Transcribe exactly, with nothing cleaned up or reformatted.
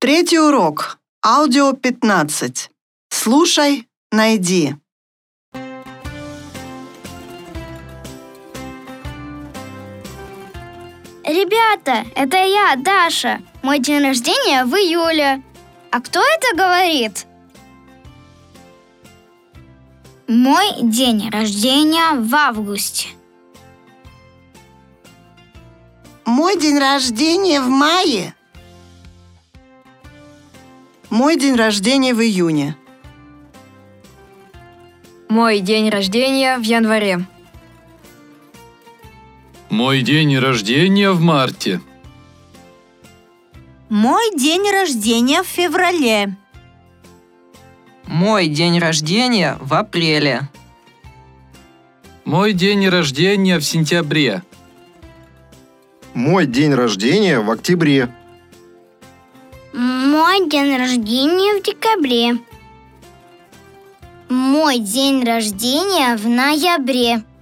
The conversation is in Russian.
Третий урок. Аудио пятнадцать. Слушай, найди. Ребята, это я, Даша. Мой день рождения в июле. А кто это говорит? Мой день рождения в августе. Мой день рождения в мае. Мой день рождения в июне. Мой день рождения в январе. Мой день рождения в марте. Мой день рождения в феврале. Мой день рождения в апреле. Мой день рождения в сентябре. Мой день рождения в октябре. Мой день рождения в декабре. Мой день рождения в ноябре.